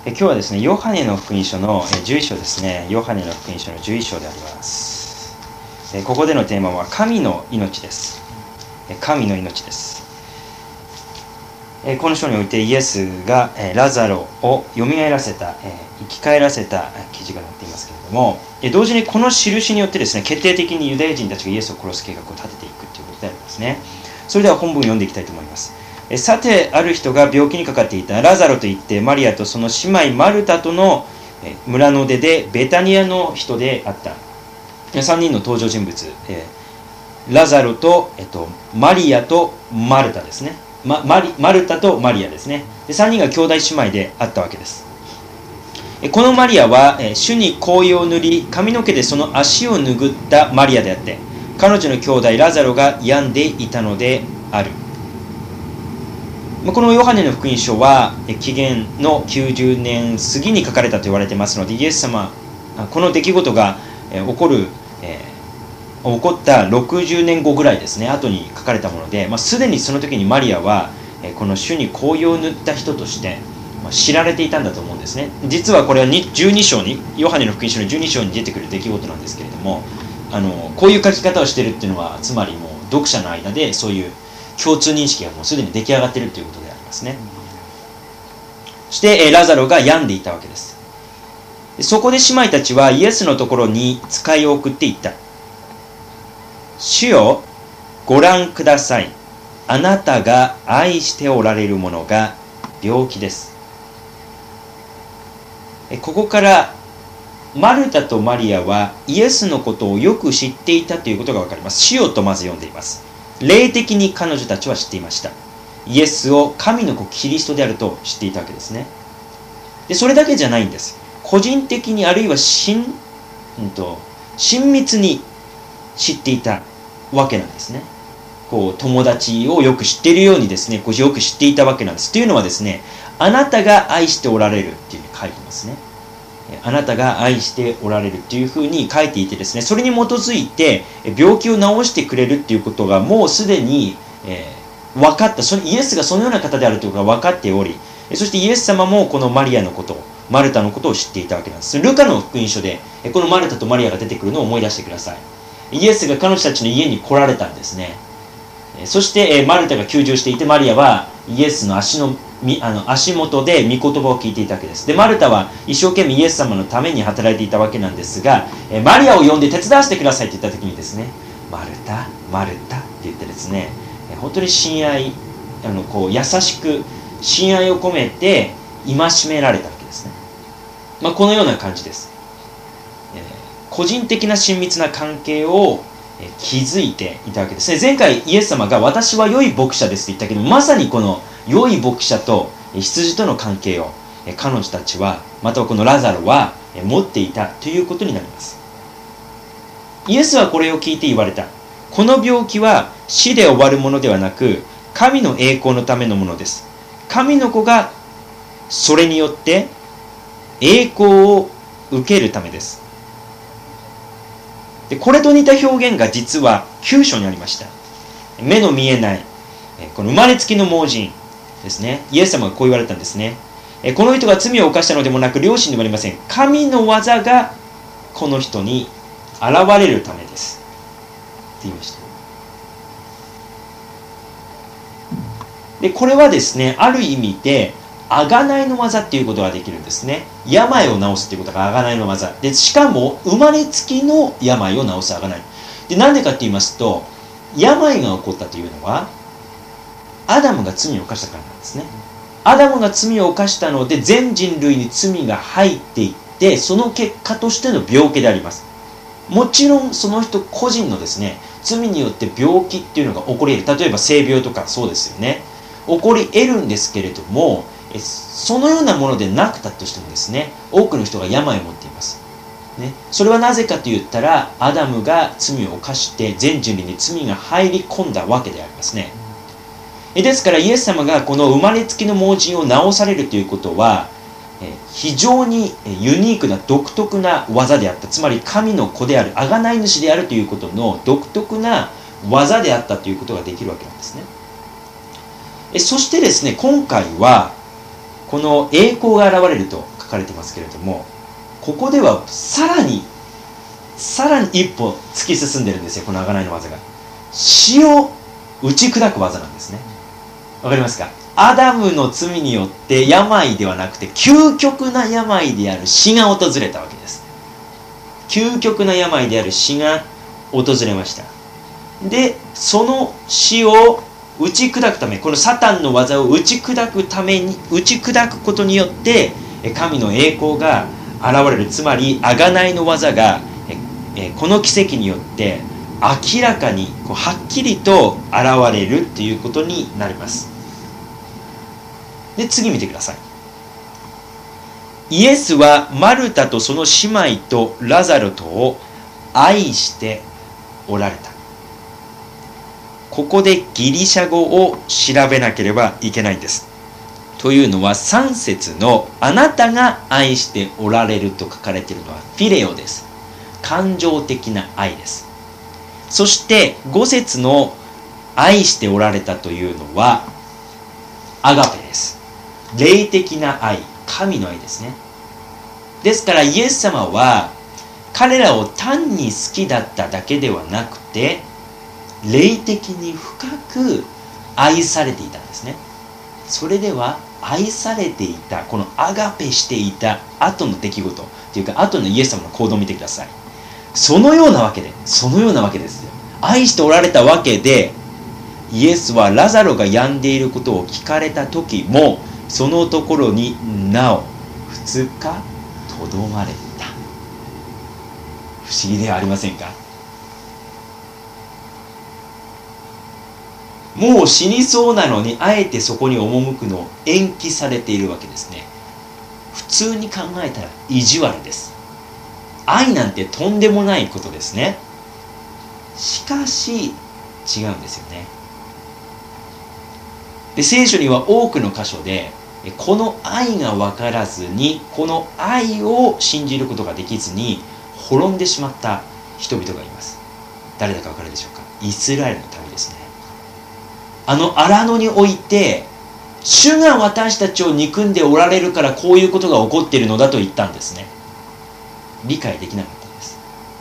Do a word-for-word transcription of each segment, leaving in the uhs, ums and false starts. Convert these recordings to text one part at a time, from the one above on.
え今日はですね、ヨハネの福音書のじゅういっ章ですね。ヨハネの福音書のじゅういっ章であります。えここでのテーマは神の命です。え神の命です。えこの章においてイエスがえラザロを蘇らせた、え生き返らせた記事が載っていますけれども、え同時にこの印によってですね、決定的にユダヤ人たちがイエスを殺す計画を立てていくということでありますね。それでは本文を読んでいきたいと思います。さて、ある人が病気にかかっていたラザロといってマリアとその姉妹マルタとの村の出でベタニアの人であった。さんにんの登場人物、ラザロと、えっと、マリアとマルタですね。ま、マリマルタとマリアですね。でさんにんが兄弟姉妹であったわけです。このマリアは主に香油を塗り髪の毛でその足を拭ったマリアであって、彼女の兄弟ラザロが病んでいたのである。このヨハネの福音書は紀元のきゅうじゅうねん過ぎに書かれたと言われていますので、イエス様、この出来事が起こる、えー、起こったろくじゅうねんごぐらいですね、後に書かれたもので、まあ、すでにその時にマリアはこの主に香油を塗った人として知られていたんだと思うんですね。実はこれはじゅうに章に、ヨハネの福音書のじゅうに章に出てくる出来事なんですけれども、あのこういう書き方をしているっていうのは、つまりもう読者の間でそういう共通認識がもうすでに出来上がっているということでありますね。そしてラザロが病んでいたわけです。そこで姉妹たちはイエスのところに使いを送っていった。主よ、ご覧ください。あなたが愛しておられるものが病気です。ここからマルタとマリアはイエスのことをよく知っていたということが分かります。主よとまず読んでいます。霊的に彼女たちは知っていました。イエスを神の子キリストであると知っていたわけですね。でそれだけじゃないんです。個人的にあるいは親、うんと、親密に知っていたわけなんですね。こう友達をよく知っているようにですね、こうよく知っていたわけなんです。というのはですね、あなたが愛しておられるっていうふうに書いてますね。あなたが愛しておられるっていうふうに書いていてですね、それに基づいて病気を治してくれるっていうことがもうすでに、えー、分かった。そのイエスがそのような方であるということが分かっており、そしてイエス様もこのマリアのこと、マルタのことを知っていたわけなんです。ルカの福音書でこのマルタとマリアが出てくるのを思い出してください。イエスが彼女たちの家に来られたんですね。そしてマルタが休場していて、マリアはイエスの足のあの足元で御言葉を聞いていたわけです。で、マルタは一生懸命イエス様のために働いていたわけなんですが、マリアを呼んで手伝わせてくださいと言った時にですね、マルタ、マルタって言ってですね、本当に親愛、あのこう優しく親愛を込めて戒められたわけですね。まあ、このような感じです。えー、個人的な親密な関係を築いていたわけですね。前回イエス様が私は良い牧者ですと言ったけど、まさにこの良い牧者と羊との関係を彼女たちは、またはこのラザロは持っていたということになります。イエスはこれを聞いて言われた。この病気は死で終わるものではなく、神の栄光のためのものです。神の子がそれによって栄光を受けるためです。でこれと似た表現が実はきゅう章にありました。目の見えないこの生まれつきの盲人ですね。イエス様がこう言われたんですね。この人が罪を犯したのでもなく良心でもありません。神の技がこの人に現れるためですって言いました。でこれはですね、ある意味で贖いの技っていうことができるんですね。病を治すっていうことが贖いの技で、しかも生まれつきの病を治す贖いで、なんでかって言いますと、病が起こったというのはアダムが罪を犯したからなんですね。アダムが罪を犯したので全人類に罪が入っていって、その結果としての病気であります。もちろんその人個人のですね、罪によって病気っていうのが起こり得る。例えば性病とかそうですよね、起こり得るんですけれども、そのようなものでなくたとしてもですね、多くの人が病を持っています、ね、それはなぜかと言ったら、アダムが罪を犯して全人類に罪が入り込んだわけでありますね。ですからイエス様がこの生まれつきの盲人を治されるということは、非常にユニークな独特な技であった。つまり神の子である、贖い主であるということの独特な技であったということができるわけなんですね。そしてですね、今回はこの栄光が現れると書書かれてますけれども、ここではさらにさらに一歩突き進んでるんですよ、この贖いの技が。死を打ち砕く技なんですね。わかりますか？アダムの罪によって病ではなくて究極な病である死が訪れたわけです。究極な病である死が訪れました。で、その死を打ち砕くため、このサタンの技を打ち砕くために、打ち砕くことによって神の栄光が現れる。つまり贖いの技がこの奇跡によって明らかにこうはっきりと現れるということになります。で、次見てください。イエスはマルタとその姉妹とラザロとを愛しておられた。ここでギリシャ語を調べなければいけないんです。というのはさん節のあなたが愛しておられると書かれているのはフィレオです。感情的な愛です。そしてご節の愛しておられたというのはアガペです。霊的な愛、神の愛ですね。ですからイエス様は彼らを単に好きだっただけではなくて、霊的に深く愛されていたんですね。それでは愛されていた、このアガペしていた後の出来事というか後のイエス様の行動を見てください。そのようなわけで、そのようなわけですよ。愛しておられたわけで、イエスはラザロが病んでいることを聞かれた時も、そのところになおふつかとどまれた。不思議ではありませんか？もう死にそうなのにあえてそこに赴くのを延期されているわけですね。普通に考えたら意地悪です。愛なんてとんでもないことですね。しかし違うんですよね。で、聖書には多くの箇所でこの愛が分からずに、この愛を信じることができずに滅んでしまった人々がいます。誰だか分かるでしょうか？イスラエルの民ですね。あの荒野において、主が私たちを憎んでおられるからこういうことが起こっているのだと言ったんですね。理解できなかったんです。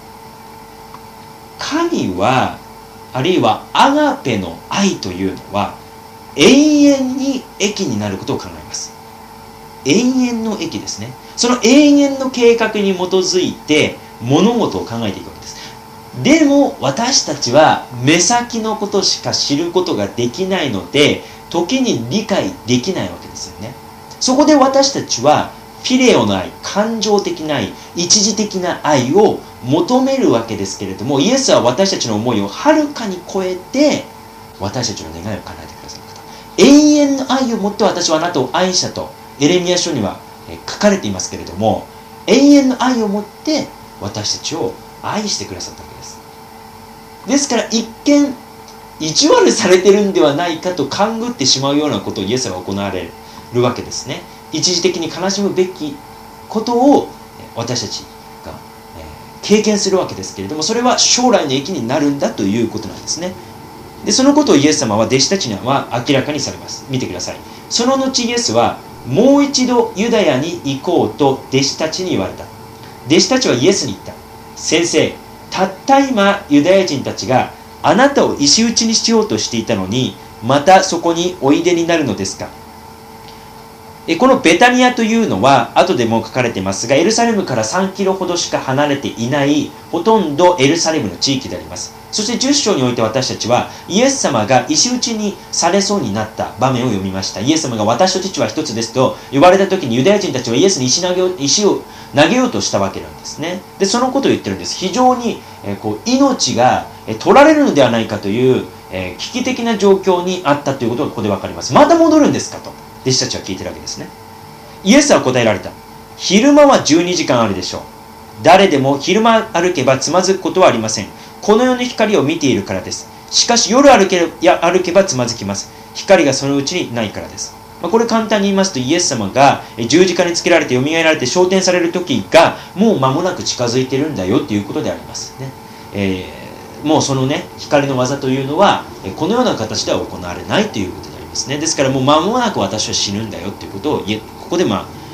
神は、あるいはアガペの愛というのは永遠に益になることを考えます。永遠の益ですね。その永遠の計画に基づいて物事を考えていくわけです。でも私たちは目先のことしか知ることができないので、時に理解できないわけですよね。そこで私たちはフィレオの愛、感情的な愛、一時的な愛を求めるわけですけれども、イエスは私たちの思いをはるかに超えて私たちの願いを叶えてくださる方。永遠の愛をもって私はあなたを愛したとエレミヤ書には書かれていますけれども、永遠の愛をもって私たちを愛してくださったわけです。ですから一見意地悪されてるんではないかと勘ぐってしまうようなことをイエスが行われるわけですね。一時的に悲しむべきことを私たちが経験するわけですけれども、それは将来の益になるんだということなんですね。で、そのことをイエス様は弟子たちには明らかにされます。見てください。その後イエスはもう一度ユダヤに行こうと弟子たちに言われた。弟子たちはイエスに言った。先生、たった今ユダヤ人たちがあなたを石打ちにしようとしていたのに、またそこにおいでになるのですか？このベタニアというのは後でも書かれていますが、エルサレムからさんキロほどしか離れていないほとんどエルサレムの地域であります。そしてじゅっ章において私たちはイエス様が石打ちにされそうになった場面を読みました。イエス様が私と父は一つですと言われた時に、ユダヤ人たちはイエスに石投げを石を投げようとしたわけなんですね。で、そのことを言ってるんです。非常に、えー、こう命が取られるのではないかという、えー、危機的な状況にあったということがここで分かります。また戻るんですかと弟子たちは聞いてるわけですね。イエスは答えられた。昼間はじゅうにじかんあるでしょう。誰でも昼間歩けばつまずくことはありません。この世の光を見ているからです。しかし夜歩けや歩けばつまずきます。光がそのうちにないからです。まあ、これ簡単に言いますと、イエス様が十字架につけられてよみがえられて昇天される時がもう間もなく近づいてるんだよということでありますね。えー、もうそのね、光の技というのはこのような形では行われないということでありますね。ですからもう間もなく私は死ぬんだよということをここでまあ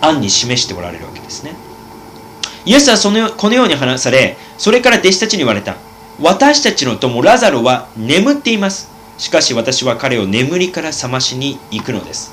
暗に示しておられるわけですね。イエスはそのこのように話され、それから弟子たちに言われた。私たちの友ラザロは眠っています。しかし私は彼を眠りから覚ましに行くのです。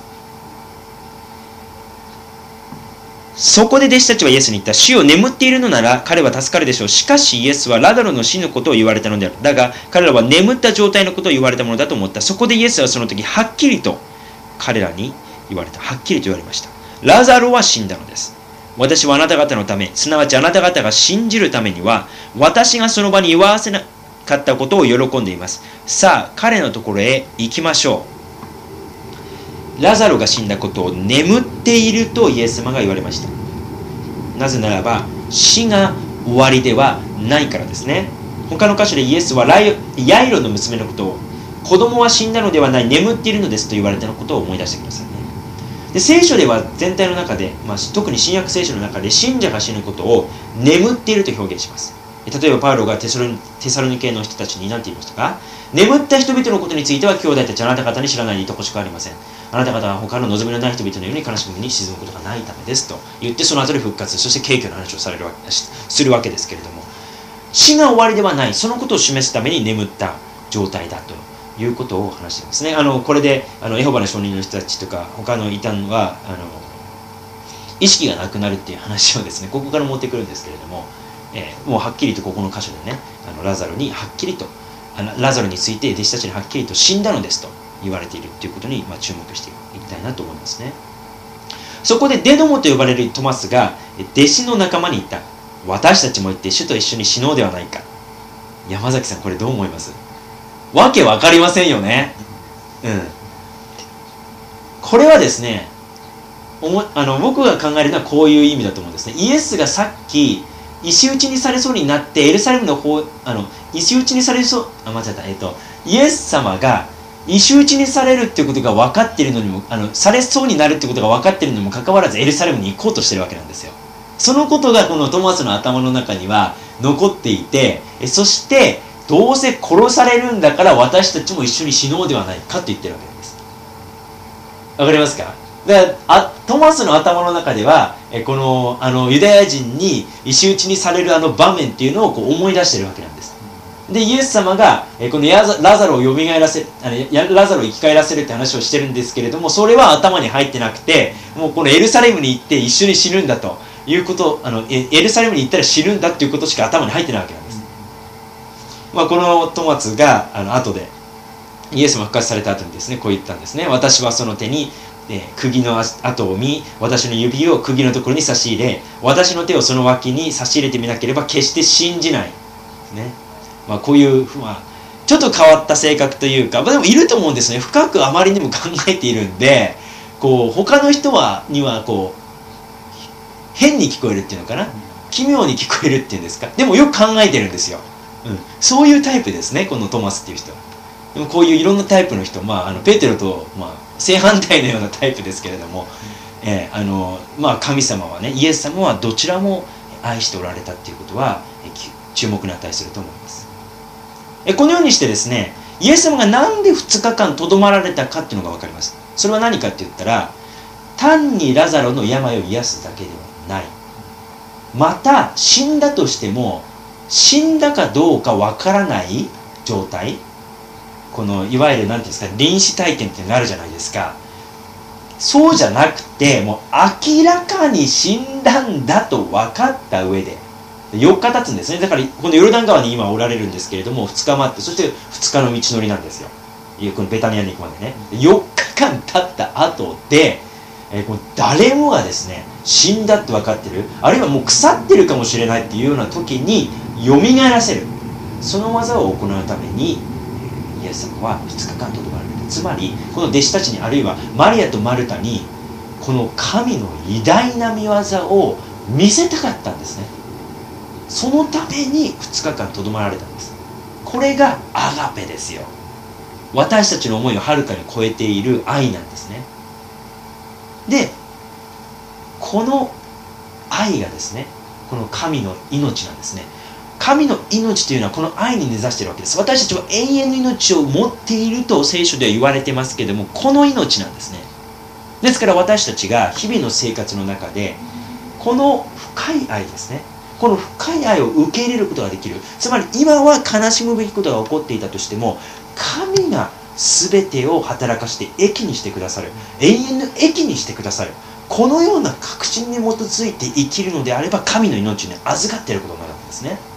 そこで弟子たちはイエスに言った。主よ、眠っているのなら彼は助かるでしょう。しかしイエスはラザロの死のことを言われたのである。だが彼らは眠った状態のことを言われたものだと思った。そこでイエスはその時はっきりと彼らに言われた。はっきりと言われました。ラザロは死んだのです。私はあなた方のため、すなわちあなた方が信じるためには、私がその場に居合わせなかったことを喜んでいます。さあ、彼のところへ行きましょう。ラザロが死んだことを眠っているとイエス様が言われました。なぜならば、死が終わりではないからですね。他の箇所でイエスはヤイロの娘のことを、子供は死んだのではない、眠っているのですと言われたことを思い出してくださいね。で聖書では全体の中で、まあ、特に新約聖書の中で信者が死ぬことを眠っていると表現します。例えばパウロがテサロニ、テサロニケの人たちに何て言いましたか。眠った人々のことについては兄弟たちあなた方に知らないでいてほしくありません。あなた方は他の望みのない人々のように悲しみに沈むことがないためですと言って、その後で復活、そして敬虚の話をされるわけするわけですけれども、死が終わりではない、そのことを示すために眠った状態だということを話していますね。あのこれであのエホバの証人の人たちとか他の異端はあの意識がなくなるっていう話をですね、ここから持ってくるんですけれども、えー、もうはっきりとここの箇所でね、あのラザロにはっきりとあのラザロについて弟子たちにはっきりと死んだのですと言われているということに、まあ、注目していきたいなと思いますね。そこでデドモと呼ばれるトマスが弟子の仲間に言った。私たちも行って主と一緒に死のうではないか。山崎さん、これどう思います？わけわかりませんよね。うん。これはですね、おもあの僕が考えるのはこういう意味だと思うんですね。イエスがさっき石打ちにされそうになってエルサレムの方あの石打ちにされそうあ間違ったえっとイエス様が石打ちにされるっていうことが分かっているのにもあのされそうになるってことが分かっているのにもかかわらずエルサレムに行こうとしてるわけなんですよ。そのことがこのトマスの頭の中には残っていて、そしてどうせ殺されるんだから私たちも一緒に死のうではないかと言ってるわけです。わかりますか？だからあトマスの頭の中ではえこのあのユダヤ人に石打ちにされるあの場面っていうのをこう思い出してるわけなんです。でイエス様がえこのラザロを蘇らせあのラザロを生き返らせるって話をしてるんですけれども、それは頭に入ってなくて、もうこのエルサレムに行って一緒に死ぬんだということあのエルサレムに行ったら死ぬんだっていうことしか頭に入ってないわけなんです。まあ、このトマスがあの後でイエスも復活された後にですね、こう言ったんですね。私はその手にえ釘の跡を見、私の指を釘のところに差し入れ、私の手をその脇に差し入れてみなければ決して信じない、ね。まあ、こういう、まあ、ちょっと変わった性格というか、まあ、でもいると思うんですね。深くあまりにも考えているんで、こう他の人はにはこう変に聞こえるっていうのかな、奇妙に聞こえるっていうんですか。でもよく考えてるんですよ。うん、そういうタイプですね、このトマスっていう人は。でもこういういろんなタイプの人、まあ、あのペテロと、まあ、正反対のようなタイプですけれども、えーあのまあ、神様はね、イエス様はどちらも愛しておられたっていうことは、え注目に値すると思います。えこのようにしてですね、イエス様がなんでふつかかんとどまられたかっていうのが分かります。それは何かって言ったら、単にラザロの病を癒すだけではない。また死んだとしても死んだかどうかわからない状態、このいわゆる何ていうんですか、臨死体験っていうのがあるじゃないですか。そうじゃなくて、もう明らかに死んだんだと分かった上でよっか経つんですね。だからこのヨルダン川に今おられるんですけれども、ふつか待って、そしてふつかの道のりなんですよ。このベタニアに行くまでね。よっかかん経った後で、えー、この誰もがですね死んだって分かってる、あるいはもう腐ってるかもしれないっていうような時に蘇らせる、その技を行うためにイエス様はふつかかんとどまられた。つまりこの弟子たちに、あるいはマリアとマルタにこの神の偉大な見業を見せたかったんですね。そのためにふつかかんとどまられたんです。これがアガペですよ。私たちの思いをはるかに超えている愛なんですね。でこの愛がですね、この神の命なんですね。神の命というのはこの愛に根ざしているわけです。私たちは永遠の命を持っていると聖書では言われてますけれども、この命なんですね。 ですから私たちが日々の生活の中でこの深い愛ですね、この深い愛を受け入れることができる。つまり今は悲しむべきことが起こっていたとしても、神が全てを働かして益にしてくださる、永遠の益にしてくださる、このような確信に基づいて生きるのであれば、神の命に預かっていることになるわけですね。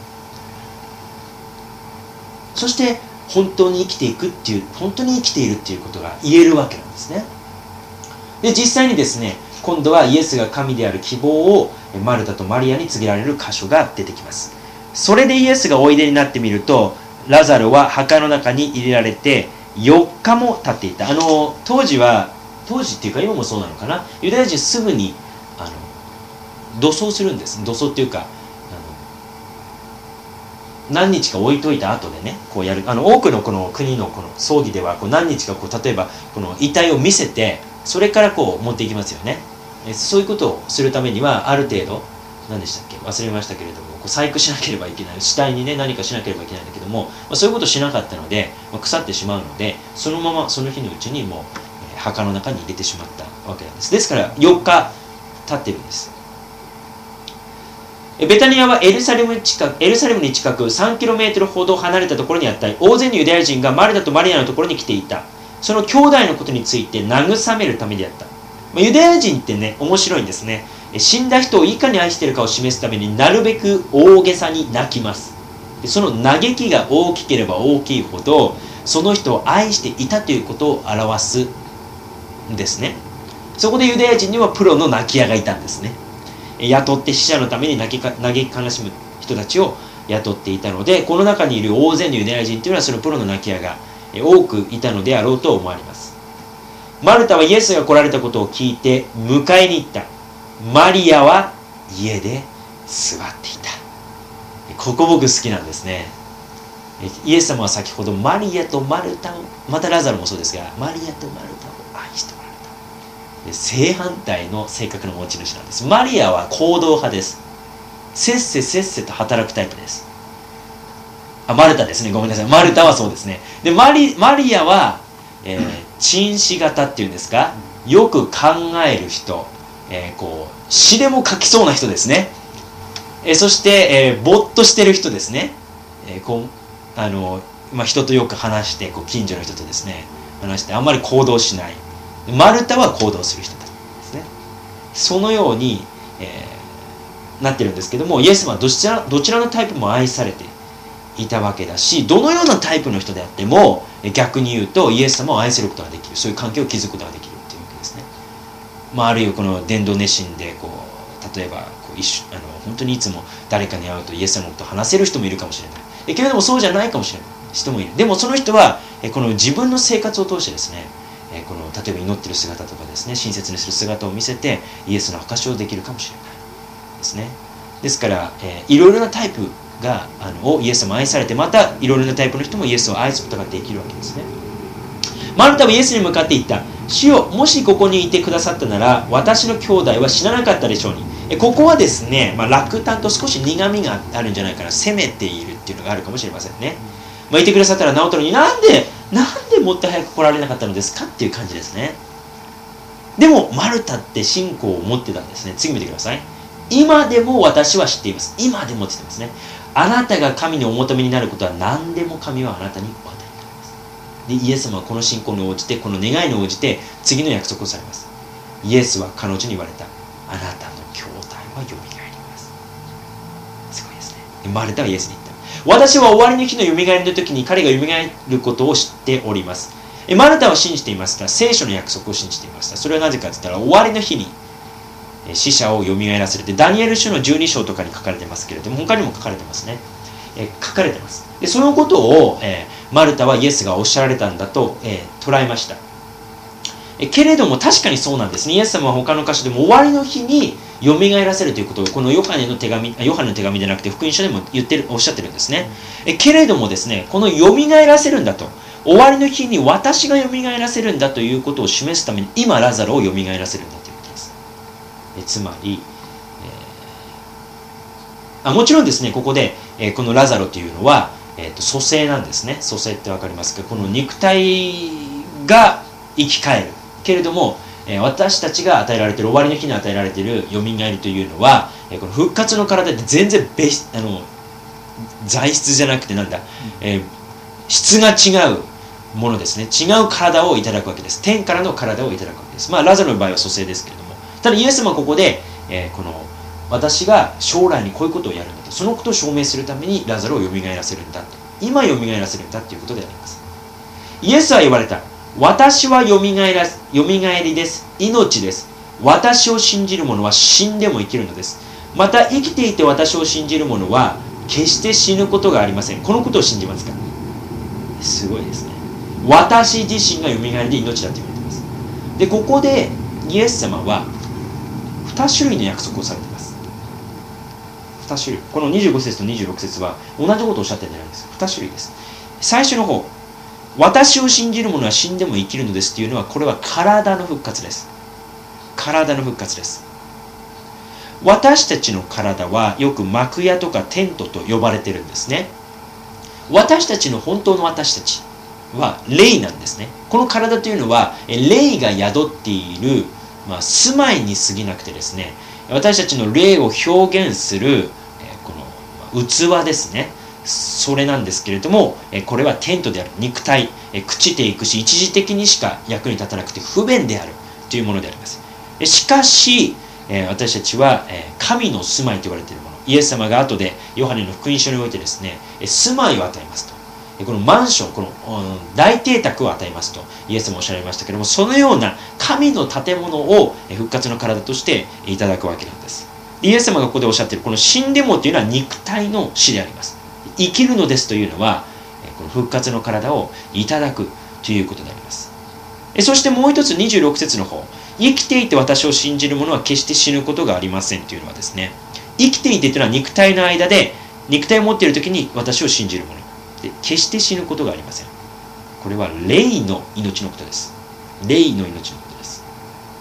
そして本当に生きていくっていう、本当に生きているっていうことが言えるわけなんですね。で、実際にですね、今度はイエスが神である希望をマルタとマリアに告げられる箇所が出てきます。それでイエスがおいでになってみると、ラザロは墓の中に入れられてよっかも経っていた。あの当時は、当時っていうか今もそうなのかな、ユダヤ人すぐにあの土葬するんです。土葬っていうか、あの何日か置いといた後でね、こうやる。あの多くのこの国のこの葬儀ではこう何日かこう例えばこの遺体を見せて、それからこう持っていきますよね。そういうことをするためにはある程度、何でしたっけ、忘れましたけれども、こう細工しなければいけない、死体にね何かしなければいけないんだけども、まあ、そういうことをしなかったので、まあ、腐ってしまうので、そのままその日のうちにもう、えー、墓の中に入れてしまったわけなんです。ですからよっか経ってるんです。ベタニアはエルサレム近く、エルサレムに近く さんキロメートル ほど離れたところにあった。大勢のユダヤ人がマルタとマリアのところに来ていた。その兄弟のことについて慰めるためであった。ユダヤ人ってね、面白いんですね。死んだ人をいかに愛しているかを示すためになるべく大げさに泣きます。その嘆きが大きければ大きいほど、その人を愛していたということを表すんですね。そこでユダヤ人にはプロの泣き屋がいたんですね。雇って死者のために泣きか嘆き悲しむ人たちを雇っていたので、この中にいる大勢のユダヤ人というのはそのプロの泣き屋が多くいたのであろうと思われます。マルタはイエスが来られたことを聞いて迎えに行った。マリアは家で座っていた。ここ僕好きなんですね。イエス様は先ほどマリアとマルタを、またラザロもそうですが、マリアとマルタを愛しておられた。で、正反対の性格の持ち主なんです。マリアは行動派です。せっせせっせと働くタイプです。あ、マルタですね。ごめんなさい。マルタはそうですね。で、マリ、マリアは、えー、沈思型っていうんですか、よく考える人、えー、こう詩でも書きそうな人ですね。えー、そして、えー、ぼーっとしてる人ですね。えー、こうあのまあ、人とよく話して、こう近所の人とですね話してあんまり行動しない。マルタは行動する人ですね。そのように、えー、なってるんですけども、イエス様はどちらどちらのタイプも愛されていたわけだし、どのようなタイプの人であっても逆に言うとイエス様を愛することができる、そういう関係を築くことができるっていうわけですね。まあ、あるいはこの伝道熱心でこう例えばこう一緒あの本当にいつも誰かに会うとイエス様のことを話せる人もいるかもしれない。えけれどもそうじゃないかもしれない人もいる。でもその人はえこの自分の生活を通してですね、えこの例えば祈ってる姿とかですね、親切にする姿を見せてイエスの証しをできるかもしれないですね。ですから、えー、いろいろなタイプがあのをイエス様を愛されて、またいろいろなタイプの人もイエスを愛すことができるわけですね。マルタはイエスに向かって言った。主よ、もしここにいてくださったなら私の兄弟は死ななかったでしょうに。えここはですね、まあ、落胆と少し苦みがあるんじゃないかな、責めているっていうのがあるかもしれませんね。まあ、いてくださったら治ったのに、なんでなんでもっと早く来られなかったのですかっていう感じですね。でもマルタって信仰を持ってたんですね。次見てください。今でも私は知っています。今でもって言ってますね。あなたが神にお求めになることは何でも神はあなたにお与えになります。で、イエス様はこの信仰に応じて、この願いに応じて次の約束をされます。イエスは彼女に言われた。あなたの兄弟はよみがえります。すごいですね。でマルタはイエスに言った。私は終わりの日のよみがえりの時に彼がよみがえることを知っております。マルタは信じていました。聖書の約束を信じていました。それはなぜかと言ったら、終わりの日に死者をよみがえらせるってダニエル書のじゅうに章とかに書かれてますけれども、他にも書かれてますね。え書かれてます。でそのことを、えー、マルタはイエスがおっしゃられたんだと、えー、捉えました。えけれども確かにそうなんですね。イエス様は他の箇所でも終わりの日によみがえらせるということを、このヨハネの手紙、ヨハネの手紙じゃなくて福音書でも言ってる、おっしゃってるんですね。えけれどもですね、このよみがえらせるんだと、終わりの日に私がよみがえらせるんだということを示すために、今ラザロをよみがえらせるんだということです。えつまり、えー、あもちろんですね、ここで、えー、このラザロというのは、えー、と蘇生なんですね。蘇生ってわかりますか？この肉体が生き返るけれども、 えー、私たちが与えられている、終わりの日に与えられているよみがえりというのは、えー、この復活の体って全然別あの材質じゃなくてなんだ、えー、質が違うものですね。違う体をいただくわけです。天からの体をいただくわけです。まあラザロの場合は蘇生ですけれども、ただイエス様はここで、えー、この私が将来にこういうことをやるんだと、そのことを証明するためにラザロをよみがえらせるんだと、今よみがえらせるんだということであります。イエスは言われた。私はよみがえらよみがえりです。命です。私を信じる者は死んでも生きるのです。また生きていて私を信じる者は決して死ぬことがありません。このことを信じますか？すごいですね。私自身がよみがえりで命だと言われています。で、ここでイエス様はに種類の約束をされています。に種類。このにじゅうご節とにじゅうろく節は同じことをおっしゃってるんじゃないです。に種類です。最初の方、私を信じる者は死んでも生きるのですというのは、これは体の復活です。体の復活です。私たちの体はよく幕屋とかテントと呼ばれているんですね。私たちの本当の私たちは霊なんですね。この体というのは霊が宿っている、まあ、住まいに過ぎなくてですね、私たちの霊を表現するこの器ですね。それなんですけれども、これはテントである。肉体、朽ちていくし一時的にしか役に立たなくて不便であるというものであります。しかし私たちは神の住まいと言われているもの、イエス様が後でヨハネの福音書においてですね、住まいを与えますと、このマンション、この大邸宅を与えますとイエス様おっしゃいましたけれども、そのような神の建物を復活の体としていただくわけなんです。イエス様がここでおっしゃっているこの死んでもというのは肉体の死であります。生きるのですというのはこの復活の体をいただくということであります。そしてもう一つにじゅうろく節の方、生きていて私を信じる者は決して死ぬことがありませんというのはですね、生きていてというのは肉体の間で肉体を持っている時に私を信じる者で、決して死ぬことがありません。これは霊の命のことです。霊の命のことです。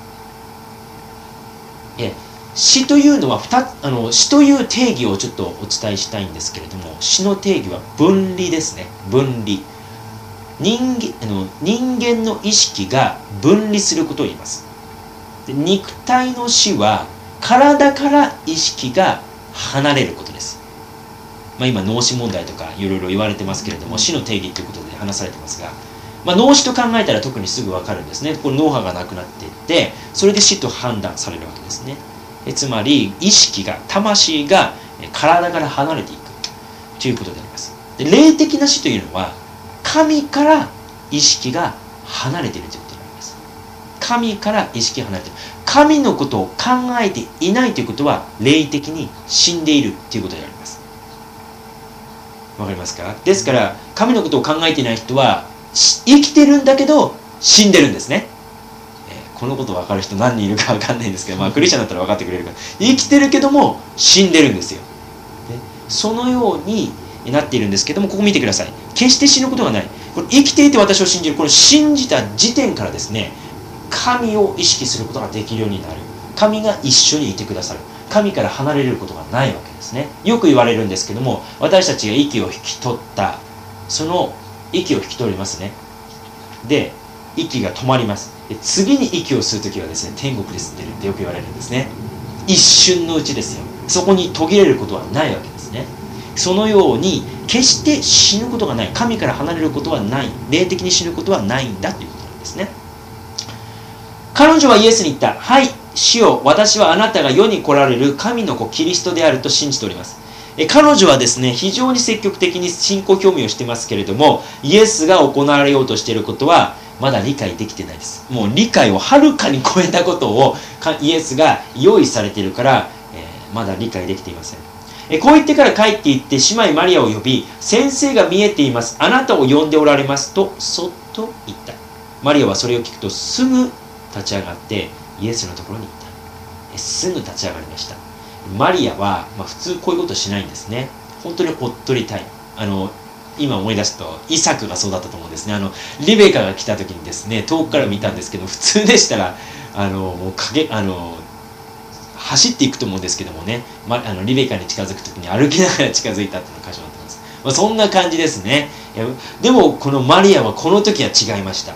え死というのは2つ、あの死という定義をちょっとお伝えしたいんですけれども、死の定義は分離ですね。分離。人間、あの人間の意識が分離することを言います。で、肉体の死は体から意識が離れることです。まあ、今脳死問題とかいろいろ言われてますけれども、死の定義ということで話されてますが、まあ、脳死と考えたら特にすぐ分かるんですね。これ脳波がなくなっていって、それで死と判断されるわけですね。えつまり意識が、魂が体から離れていくということであります。で、霊的な死というのは神から意識が離れているということになります。神から意識が離れている。神のことを考えていないということは霊的に死んでいるということであります。わかりますか？ですから神のことを考えていない人は生きてるんだけど死んでるんですね。このこと分かる人何人いるか分かんないんですけど、まあクリスチャンだったら分かってくれるから、生きてるけども死んでるんですよ。でそのようになっているんですけども、ここ見てください。決して死ぬことがない。これ生きていて私を信じる。これ信じた時点からですね、神を意識することができるようになる。神が一緒にいてくださる。神から離れることがないわけですね。よく言われるんですけども、私たちが息を引き取った、その息を引き取りますね。で、息が止まります。で次に息を吸うときはですね、天国で吸ってるってよく言われるんですね。一瞬のうちですよ。そこに途切れることはないわけですね。そのように決して死ぬことがない、神から離れることはない、霊的に死ぬことはないんだということなんですね。彼女はイエスに言った。はい、主よ、私はあなたが世に来られる神の子キリストであると信じております。え彼女はですね、非常に積極的に信仰表明をしてますけれども、イエスが行われようとしていることはまだ理解できてないです。もう理解をはるかに超えたことをイエスが用意されているから、えー、まだ理解できていません。えこう言ってから帰って行って姉妹マリアを呼び、先生が見えています。あなたを呼んでおられますとそっと言った。マリアはそれを聞くとすぐ立ち上がってイエスのところに行った。えすぐ立ち上がりました。マリアは、まあ、普通こういうことしないんですね。本当におっとりたい。あの今思い出すとイサクがそうだったと思うんですね。あのリベカが来た時にですね、遠くから見たんですけど、普通でしたらあのもうかけあの走っていくと思うんですけどもね、ま、あのリベカに近づく時に歩きながら近づいたっていうのが箇所になってます。まあ、そんな感じですね。でもこのマリアはこの時は違いました。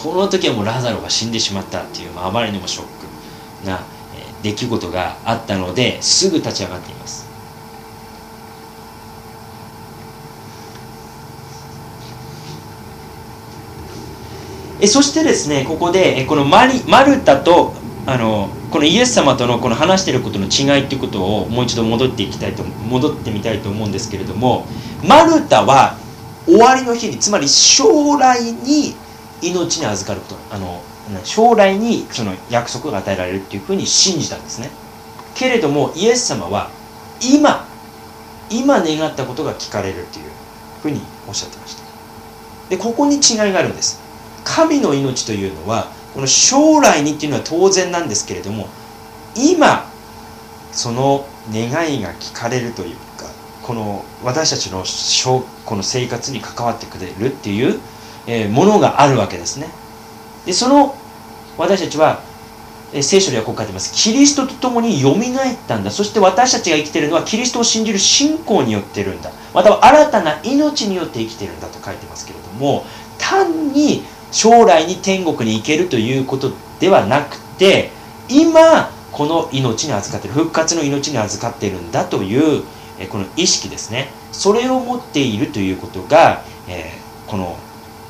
この時はもうラザロが死んでしまったっていう、まあ、あまりにもショックな、えー、出来事があったのですぐ立ち上がっています。えそしてですね、ここでえこのマリマルタとあのこのイエス様とのこの話していることの違いということをもう一度戻っていきたいと戻ってみたいと思うんですけれども、マルタは終わりの日に、つまり将来に命に預かること、あの将来にその約束が与えられるっていうふうに信じたんですね。けれどもイエス様は今今願ったことが聞かれるっていうふうにおっしゃってました。でここに違いがあるんです。神の命というのはこの将来にっていうのは当然なんですけれども、今その願いが聞かれるというか、この私たちのこの生活に関わってくれるっていうものがあるわけですね。でその私たちは聖書ではこう書いてます。キリストと共によみがえったんだ。そして私たちが生きているのはキリストを信じる信仰によっているんだ。または新たな命によって生きているんだと書いてますけれども、単に将来に天国に行けるということではなくて、今この命に預かっている、復活の命に預かっているんだというこの意識ですね。それを持っているということが、えー、この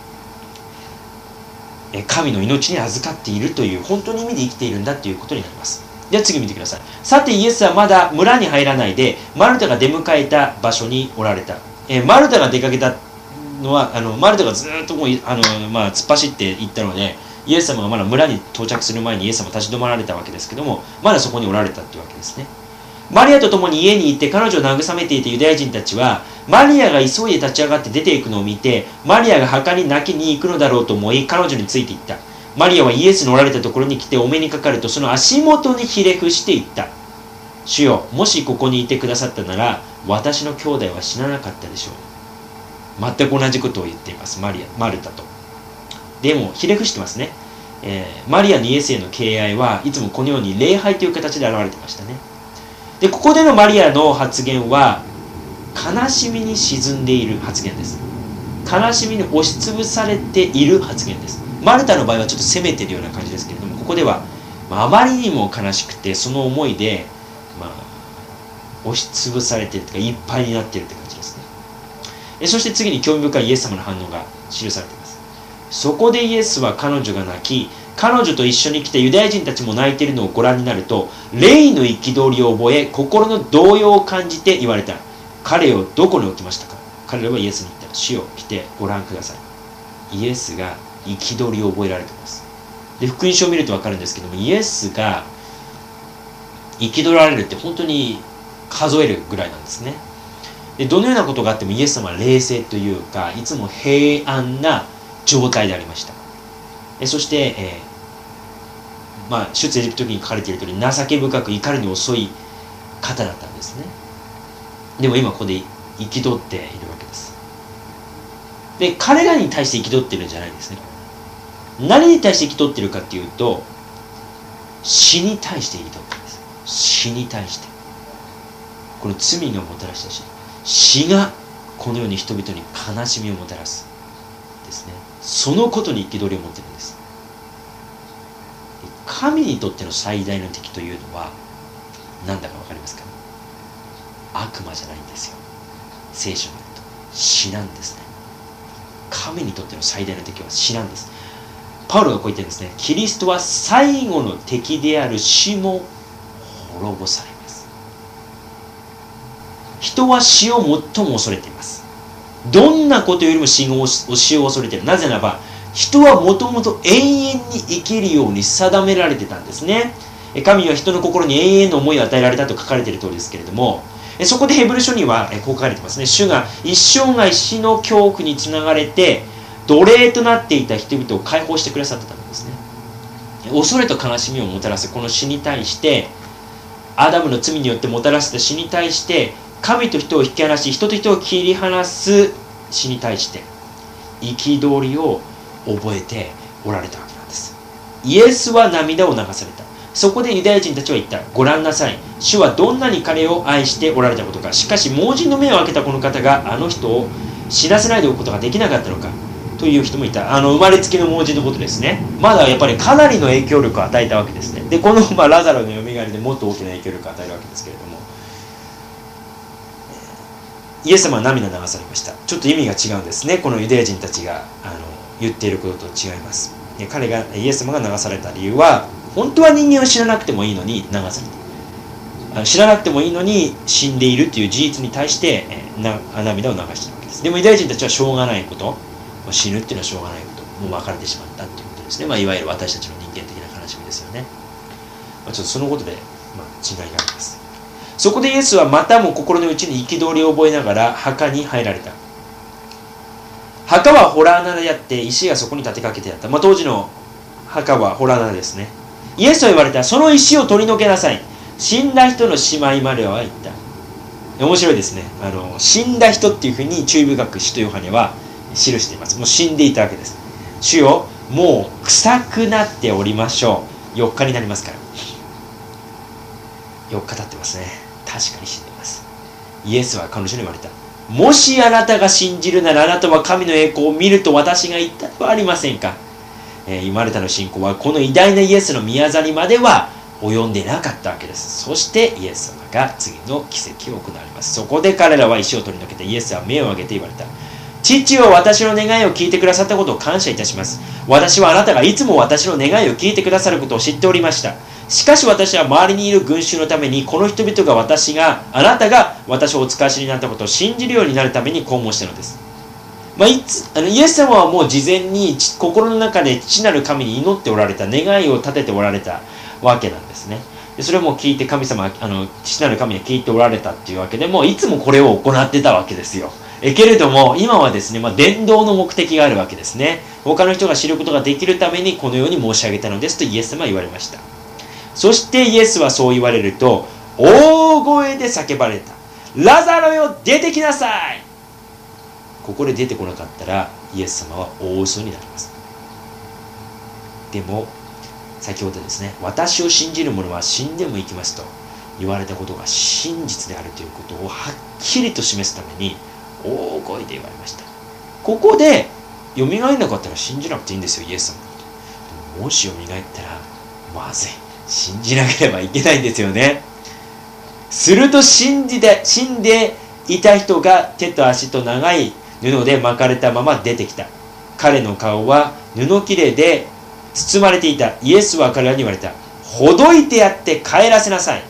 神の命に預かっているという本当に意味で生きているんだということになります。では次見てください。さてイエスはまだ村に入らないでマルタが出迎えた場所におられた。えー、マルタが出かけたのはあのマルタがずっともうあの、まあ、突っ走っていったので、イエス様がまだ村に到着する前にイエス様立ち止まられたわけですけども、まだそこにおられたというわけですね。マリアと共に家に行って彼女を慰めていたユダヤ人たちは、マリアが急いで立ち上がって出ていくのを見て、マリアが墓に泣きに行くのだろうと思い、彼女についていった。マリアはイエスのおられたところに来てお目にかかると、その足元にひれ伏していった。主よ、もしここにいてくださったなら、私の兄弟は死ななかったでしょう。全く同じことを言っています、マリア、マルタと。でも、ひれ伏してますね。えー、マリアのイエスへの敬愛はいつもこのように礼拝という形で現れてましたね。で、ここでのマリアの発言は、悲しみに沈んでいる発言です。悲しみに押しつぶされている発言です。マルタの場合はちょっと責めているような感じですけれども、ここでは、まあ、あまりにも悲しくて、その思いで、まあ、押しつぶされているというか、いっぱいになっているという感じですね。えそして次に興味深いイエス様の反応が記されています。そこでイエスは彼女が泣き、彼女と一緒に来てユダヤ人たちも泣いているのをご覧になると、霊の憤りを覚え、心の動揺を感じて言われた。彼をどこに置きましたか。彼らはイエスに言った。主よ、来てご覧ください。イエスが憤りを覚えられています。で、福音書を見ると分かるんですけども、イエスが憤られるって本当に数えるぐらいなんですね。で、どのようなことがあってもイエス様は冷静というか、いつも平安な状態でありました。えそして、えー、まあ、出エジプト記に書かれている通り、情け深く怒りに遅い方だったんですね。でも今ここで憤っているわけです。で、彼らに対して憤っているんじゃないんですね。何に対して憤っているかっていうと、死に対して憤っているんです。死に対して。この罪がもたらした死。死がこのように人々に悲しみをもたらす。ですね。そのことに憤りを持っているんです。神にとっての最大の敵というのは何だか分かりますか。悪魔じゃないんですよ。聖書によると死なんですね。神にとっての最大の敵は死なんです。パウロがこう言ってるんですね。キリストは最後の敵である死も滅ぼされます。人は死を最も恐れています。どんなことよりも死を恐れている。なぜならば人はもともと永遠に生きるように定められてたんですね。神は人の心に永遠の思いを与えられたと書かれている通りですけれども、そこでヘブル書にはこう書かれてますね。主が一生涯死の恐怖につながれて奴隷となっていた人々を解放してくださったためですね。恐れと悲しみをもたらすこの死に対して、アダムの罪によってもたらした死に対して、神と人を引き離し人と人を切り離す死に対して憤りを覚えておられたわけなんです。イエスは涙を流された。そこでユダヤ人たちは言った。ご覧なさい。主はどんなに彼を愛しておられたことか。しかし盲人の目を開けたこの方があの人を死なせないでおくことができなかったのか。 という人もいた。あの生まれつきの盲人のことですね。まだやっぱりかなりの影響力を与えたわけですね。でこの、まあ、ラザロのよみがえりでもっと大きな影響力を与えるわけですけれども、イエス様は涙流されました。ちょっと意味が違うんですね。このユダヤ人たちがあの言っていることと違います。彼がイエス様が流された理由は、本当は人間を知らなくてもいいのに流された。知らなくてもいいのに死んでいるという事実に対してな涙を流しているわけです。でもユダヤ人たちはしょうがないこと、死ぬっていうのはしょうがないこと、もう別れてしまったっていうことですね。まあ、いわゆる私たちの人間的な悲しみですよね。まあ、ちょっとそのことで、まあ、違いがあります。そこでイエスはまたも心の内に憤りを覚えながら墓に入られた。墓は洞穴であって石がそこに立てかけてあった。まあ、当時の墓は洞穴ですね。イエスは言われた。その石を取り除けなさい。死んだ人の姉妹マリアは言った。面白いですね。あの死んだ人っていうふうに注意深く使徒ヨハネは記しています。もう死んでいたわけです。主よ、もう臭くなっておりましょう。よっかになりますから。よっか経ってますね。確かに死んでいます。イエスは彼女に言われた。もしあなたが信じるなら、あなたは神の栄光を見ると私が言ったではありませんか。えー、マルタの信仰はこの偉大なイエスの宮座にまでは及んでなかったわけです。そしてイエス様が次の奇跡を行われます。そこで彼らは石を取り除けて、イエスは目を上げて言われた。父よ、私の願いを聞いてくださったことを感謝いたします。私はあなたがいつも私の願いを聞いてくださることを知っておりました。しかし私は周りにいる群衆のために、この人々が私が、あなたが私をお使わしになったことを信じるようになるためにこう申したのです。まあ、いつあのイエス様はもう事前に心の中で父なる神に祈っておられた、願いを立てておられたわけなんですね。でそれも聞いて神様、あの父なる神に聞いておられたっていうわけでも、いつもこれを行ってたわけですよ。えけれども今はですね、まあ、伝道の目的があるわけですね。他の人が知ることができるためにこのように申し上げたのですとイエス様は言われました。そしてイエスはそう言われると大声で叫ばれた。ラザロよ、出てきなさい。ここで出てこなかったらイエス様は大嘘になります。でも先ほどですね、私を信じる者は死んでも生きますと言われたことが真実であるということをはっきりと示すために大声で言われました。ここで蘇らなかったら信じなくていいんですよ、イエス様のこと。でももし蘇ったらまずい、信じなければいけないんですよね。すると信じて死んでいた人が手と足と長い布で巻かれたまま出てきた。彼の顔は布切れで包まれていた。イエスは彼らに言われた。ほどいてやって帰らせなさい。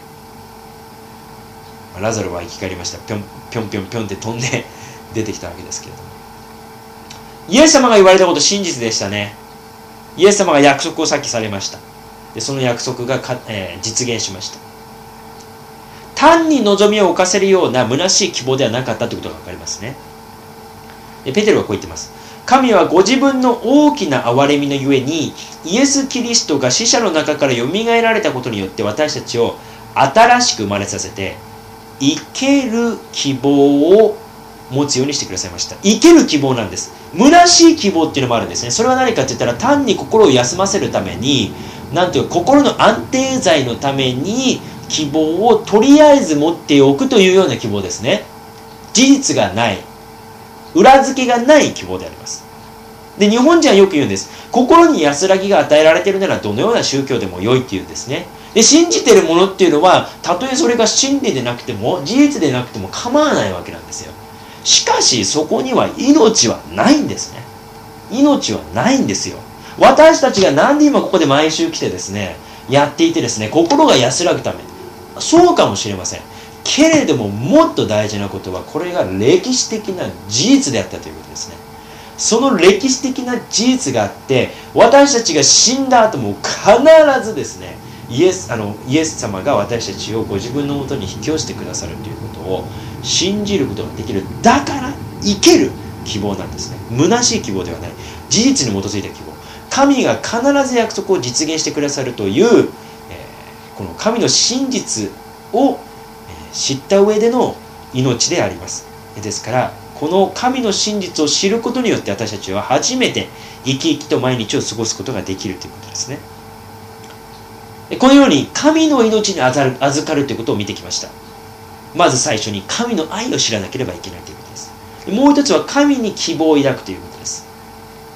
ラザロは生き返りました。ぴょんぴょんぴょんぴょんって飛んで出てきたわけですけれども、イエス様が言われたこと真実でしたね。イエス様が約束をさっきされました。でその約束がか、えー、実現しました。単に望みを置かせるような虚しい希望ではなかったということが分かりますね。でペテロはこう言ってます。神はご自分の大きな憐れみのゆえにイエス・キリストが死者の中からよみがえられたことによって私たちを新しく生まれさせて生ける希望を持つようにしてくださいました。生ける希望なんです。虚しい希望っていうのもあるんですね。それは何かって言ったら単に心を休ませるために、なんていうか心の安定剤のために希望をとりあえず持っておくというような希望ですね。事実がない、裏付けがない希望であります。で日本人はよく言うんです。心に安らぎが与えられているならどのような宗教でも良いっていうんですね。で信じているものっていうのはたとえそれが真理でなくても事実でなくても構わないわけなんですよ。しかしそこには命はないんですね。命はないんですよ。私たちがなんで今ここで毎週来てですねやっていてですね心が安らぐため、そうかもしれませんけれども、もっと大事なことはこれが歴史的な事実であったということですね。その歴史的な事実があって私たちが死んだ後も必ずですねイエス、あのイエス様が私たちをご自分のもとに引き寄せてくださるということを信じることができる。だから生ける希望なんですね。虚しい希望ではない、事実に基づいた希望。神が必ず約束を実現してくださるという、えー、この神の真実を、えー、知った上での命であります。ですからこの神の真実を知ることによって私たちは初めて生き生きと毎日を過ごすことができるということですね。このように神の命に預かるということを見てきました。まず最初に神の愛を知らなければいけないということです。もう一つは神に希望を抱くということです。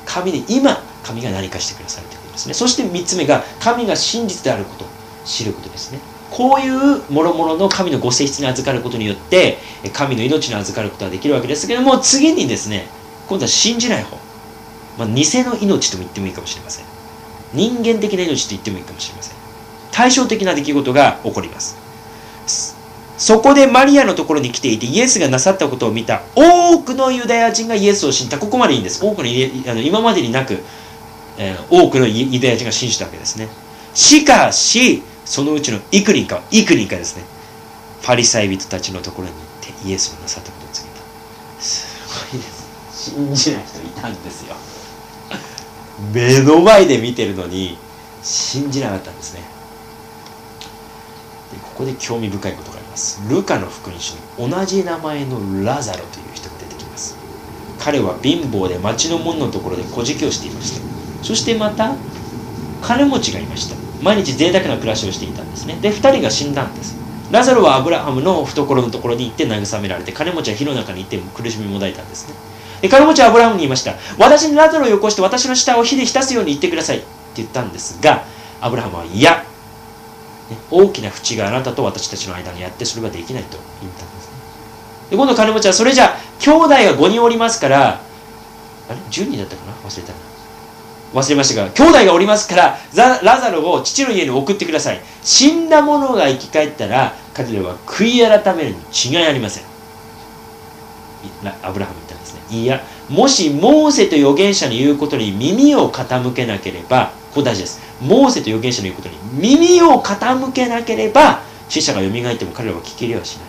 神に今神が何かしてくださるということですね。そしてみっつめが神が真実であることを知ることですね。こういう諸々の神のご性質に預かることによって神の命に預かることができるわけですけども、次にですね、今度は信じない方、まあ、偽の命とも言ってもいいかもしれません。人間的な命と言ってもいいかもしれません。対照的な出来事が起こります。そこでマリアのところに来ていてイエスがなさったことを見た多くのユダヤ人がイエスを信じた。ここまでいいんです。多くのあの今までになく、えー、多くのユダヤ人が信じたわけですね。しかしそのうちの幾人か幾人かですね、パリサイ人たちのところに行ってイエスのなさったことを告げた。すごいです。信じない人いたんですよ。目の前で見てるのに信じなかったんですね。でここで興味深いことがあります。ルカの福音書に同じ名前のラザロという人が出てきます。彼は貧乏で町の門のところで小じきをしていました。そしてまた金持ちがいました。毎日贅沢な暮らしをしていたんですね。でふたりが死んだんです。ラザロはアブラハムの懐のところに行って慰められて、金持ちは火の中に行って苦しみも抱いたんですね。で金持ちはアブラハムに言いました。私にラザロをよこして私の舌を火で浸すように言ってくださいって言ったんですが、アブラハムはいや、大きな淵があなたと私たちの間にあってそれはできないと言ったんですね。で今度金持ちはそれじゃあ兄弟がごにんおりますから、あれじゅうにんだったかな、忘れたな忘れましたが、兄弟がおりますからラザロを父の家に送ってください。死んだ者が生き返ったら彼らは悔い改めるに違いありません。アブラハム言ったんですね。いや、もしモーセと預言者の言うことに耳を傾けなければ、ここ大事です。モーセと預言者の言うことに耳を傾けなければ死者がよみがえっても彼らは聞けりはしない。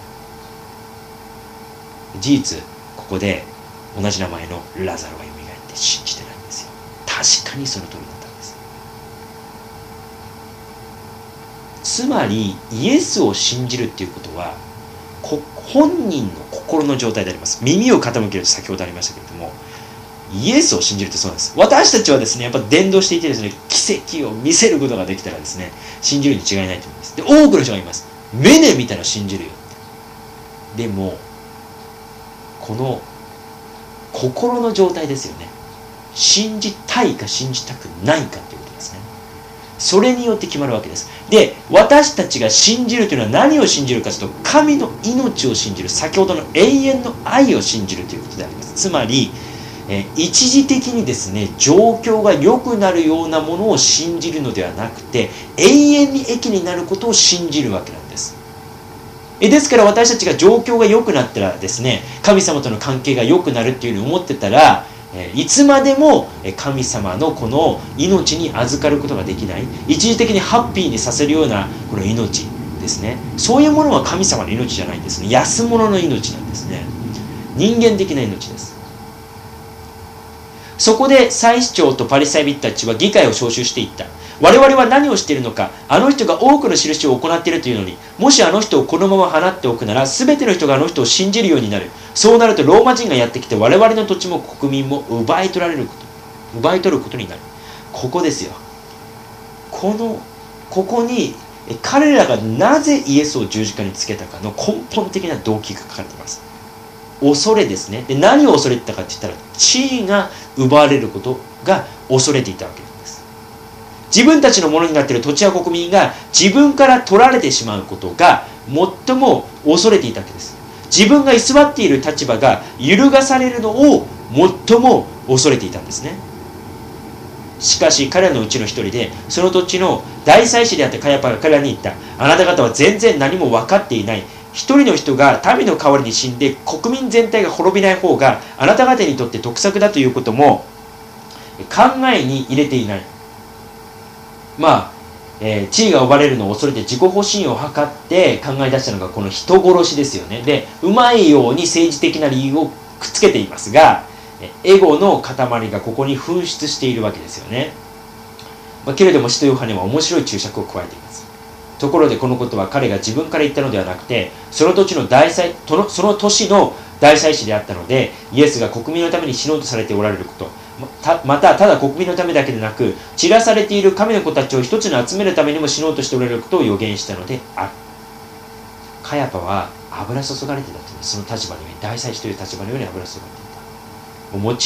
事実ここで同じ名前のラザロがよみがえって信じてないんですよ。確かにその通りだったんです。つまりイエスを信じるっていうことは本人の心の状態であります。耳を傾けると先ほどありましたけれども、イエスを信じるってそうなんです。私たちはですね、やっぱ伝道していてですね、奇跡を見せることができたらですね、信じるに違いないと思います。で、多くの人がいます。目で見たら信じるよって。でもこの心の状態ですよね。信じたいか信じたくないかということですね。それによって決まるわけです。で、私たちが信じるというのは何を信じるかというと、神の命を信じる、先ほどの永遠の愛を信じるということであります。つまり、え一時的にですね、状況が良くなるようなものを信じるのではなくて、永遠に益になることを信じるわけなんです。えですから私たちが状況が良くなったらですね、神様との関係が良くなるっていうふうに思ってたら、いつまでも神様のこの命に預かることができない、一時的にハッピーにさせるようなこの命ですね、そういうものは神様の命じゃないんですね。安物の命なんですね。人間的な命です。そこで祭司長とパリサイ人たちは議会を招集していった。我々は何をしているのか、あの人が多くの印を行っているというのに、もしあの人をこのまま放っておくなら、全ての人があの人を信じるようになる。そうなるとローマ人がやってきて我々の土地も国民も奪い取られること、奪い取ることになる。ここですよ。このここに彼らがなぜイエスを十字架につけたかの根本的な動機が書かれています。恐れですね。で、何を恐れてたかって言ったら、地位が奪われることが恐れていたわけです。自分たちのものになっている土地や国民が自分から取られてしまうことが最も恐れていたわけです。自分が居座っている立場が揺るがされるのを最も恐れていたんですね。しかし彼らのうちの一人で、その土地の大祭司であったカヤパが彼らに言った。あなた方は全然何も分かっていない。一人の人が民の代わりに死んで国民全体が滅びない方があなた方にとって得策だということも考えに入れていない。まあ、えー、地位が奪われるのを恐れて自己保身を図って考え出したのがこの人殺しですよね。で、うまいように政治的な理由をくっつけていますが、エゴの塊がここに噴出しているわけですよね。まあ、けれども使徒ヨハネは面白い注釈を加えています。ところでこのことは彼が自分から言ったのではなくて、その土地の大祭その年の大祭司であったので、イエスが国民のために死のうとされておられること、またただ国民のためだけでなく、散らされている神の子たちを一つに集めるためにも死のうとしておられることを予言したのである。カヤパは油注がれていたという、その立場に大祭司という立場のように油注がれていた。もちろん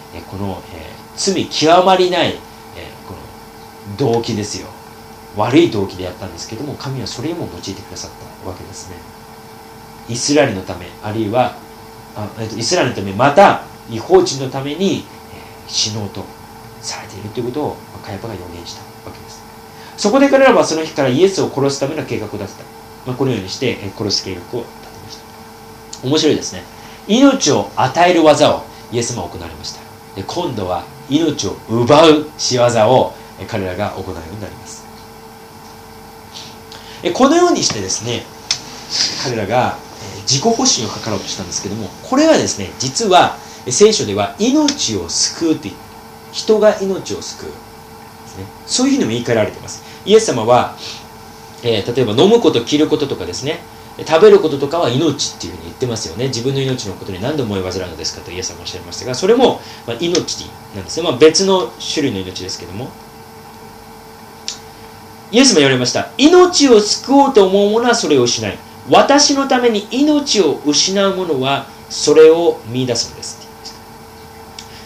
えこの、えー、罪極まりない、えー、この動機ですよ。悪い動機でやったんですけども、神はそれも用いてくださったわけですね。イスラエルのため、あるいはあ、えー、とイスラエルのため、また異邦人のために、えー、死のうとされているということをカヤパが予言したわけです。そこで彼らはその日からイエスを殺すための計画を立てた。まあ、このようにして、えー、殺す計画を立てました。面白いですね。命を与える技をイエスも行われました。で、今度は命を奪う仕業を彼らが行うようになります。このようにしてですね、彼らが自己保身を図ろうとしたんですけども、これはですね、実は聖書では命を救うという、人が命を救うですね、そういうふうにも言い換えられています。イエス様は、えー、例えば飲むこと、着ることとかですね、食べることとかは命っていうふうに言ってますよね。自分の命のことに何で思い煩うのですかとイエス様おっしゃいましたが、それも命なんですね。まあ、別の種類の命ですけども、イエスも言われました。命を救おうと思う者はそれを失い、私のために命を失う者はそれを見出すのですって言いました。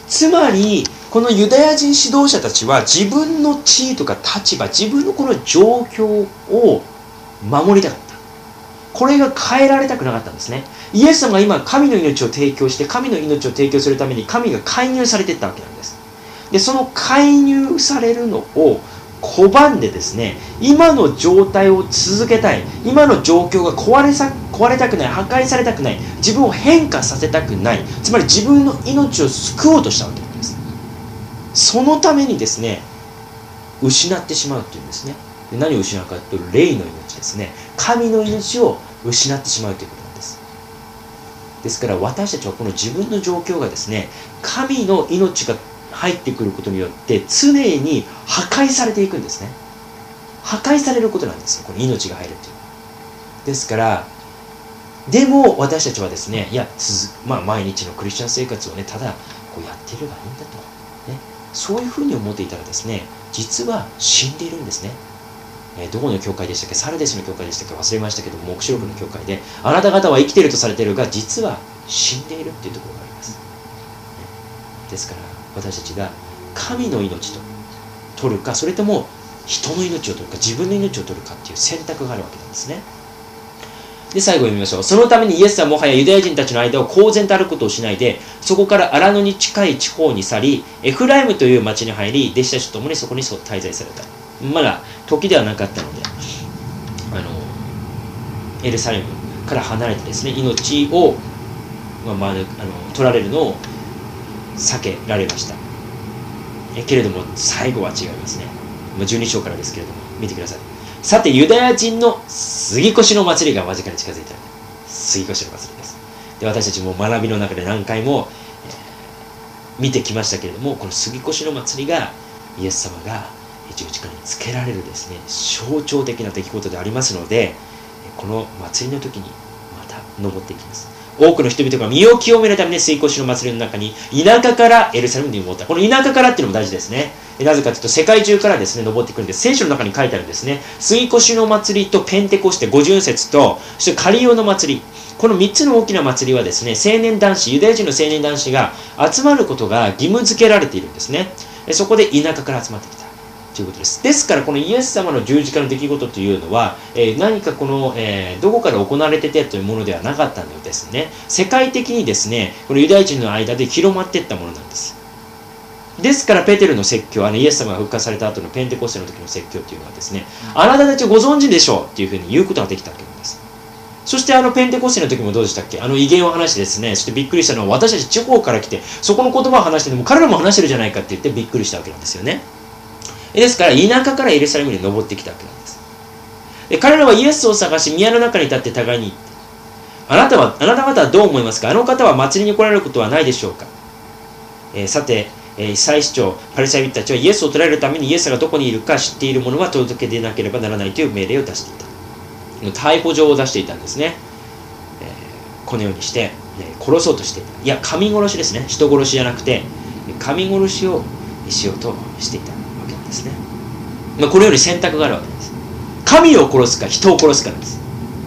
つまりこのユダヤ人指導者たちは自分の地位とか立場、自分のこの状況を守りたかった。これが変えられたくなかったんですね。イエス様が今神の命を提供して、神の命を提供するために神が介入されていったわけなんです。で、その介入されるのを拒んでですね、今の状態を続けたい、今の状況が壊れさ、壊れたくない、破壊されたくない、自分を変化させたくない、つまり自分の命を救おうとしたわけなんです。そのためにですね、失ってしまうというんですね。で、何を失うかというと、霊の命ですね。神の命を失ってしまうということなんです。ですから私たちはこの自分の状況がですね、神の命が入ってくることによって常に破壊されていくんですね。破壊されることなんですよ、この命が入るという。ですからでも私たちはですね、いや、まあ、毎日のクリスチャン生活をね、ただこうやっていればいいんだと、ね、そういうふうに思っていたらですね、実は死んでいるんですね。えー、どこの教会でしたっけ、サラデスの教会でしたっけ、忘れましたけども、黙示録の教会で、あなた方は生きているとされているが、実は死んでいるっていうところがあります。ね、ですから私たちが神の命と取るか、それとも人の命を取るか、自分の命を取るかっていう選択があるわけなんですね。で、最後読みましょう。そのためにイエスはもはやユダヤ人たちの間を公然と歩くことをしないで、そこから荒野に近い地方に去り、エフライムという町に入り、弟子たちと共にそこに滞在された。まだ時ではなかったので、あのエルサレムから離れてですね、命を、まあまあ、あの取られるのを避けられました。えけれども最後は違いますね。じゅうに章からですけれども、見てください。さてユダヤ人の杉越の祭りが間近に近づいている。杉越の祭りです。で、私たちも学びの中で何回も、えー、見てきましたけれども、この杉越の祭りがイエス様が十字架につけられるですね、象徴的な出来事でありますので、この祭りの時にまた登っていきます。多くの人々が身を清めるために杉越の祭りの中に田舎からエルサレムに登った。この田舎からっていうのも大事ですね。なぜかというと世界中からですね登ってくるんです。聖書の中に書いてあるんですね。杉越の祭りとペンテコステ五巡節と、そしてカリオの祭り、このみっつの大きな祭りはですね、青年男子、ユダヤ人の青年男子が集まることが義務付けられているんですね。そこで田舎から集まってきたということです。ですからこのイエス様の十字架の出来事というのは、えー、何かこの、えー、どこから行われててというものではなかったのですね。世界的にですね、このユダヤ人の間で広まっていったものなんです。ですからペテルの説教、あのイエス様が復活された後のペンテコステの時の説教というのはですね、あなたたちご存知でしょうっていうふうに言うことができたわけなんです。そしてあのペンテコステの時もどうでしたっけ、あの威厳を話してですね、そしてびっくりしたのは私たち地方から来てそこの言葉を話してでも彼らも話してるじゃないかって言ってびっくりしたわけなんですよね。ですから田舎からエルサレムに登ってきたわけなんです。で、彼らはイエスを探し宮の中に立って互いに言って、あなたはあなた方はどう思いますか、あの方は祭りに来られることはないでしょうか。えー、さて、えー、祭司長パリサイ人たちはイエスを捕らえるためにイエスがどこにいるか知っている者は届け出なければならないという命令を出していた。逮捕状を出していたんですね。えー、このようにして、えー、殺そうとしていた。いや、神殺しですね。人殺しじゃなくて神殺しをしようとしていたわけなんですね。まあ、このように選択があるわけです。神を殺すか人を殺すかです。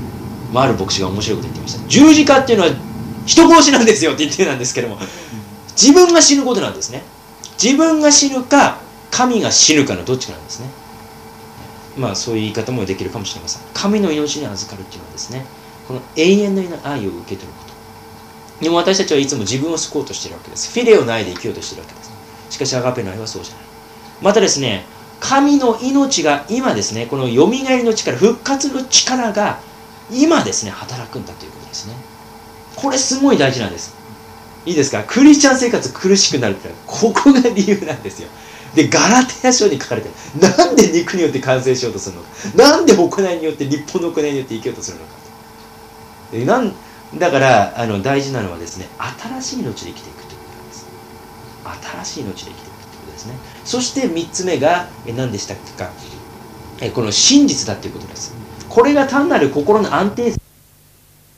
まあ、ある牧師が面白いこと言ってました。十字架っていうのは人殺しなんですよって言ってたんですけども、 自分が死ぬことなんですね。自分が死ぬか神が死ぬかのどっちかなんですね。まあそういう言い方もできるかもしれません。神の命に預かるっていうのはですね、この永遠の愛を受け取ること。でも私たちはいつも自分を救おうとしているわけです。フィレオの愛で生きようとしているわけです。しかしアガペの愛はそうじゃない。またですね、神の命が今ですね、このよみがえりの力、復活の力が今ですね、働くんだということですね。これすごい大事なんです。いいですか？クリスチャン生活苦しくなるってここが理由なんですよ。で、ガラテヤ書に書かれてる。なんで肉によって完成しようとするのか。なんで行いによって日本の行いによって生きようとするのか。でなんだからあの大事なのはですね、新しい命で生きていくということなんです。新しい命で生きていくということですね。そしてみっつめがえ何でしたか？えこの真実だということです。これが単なる心の安定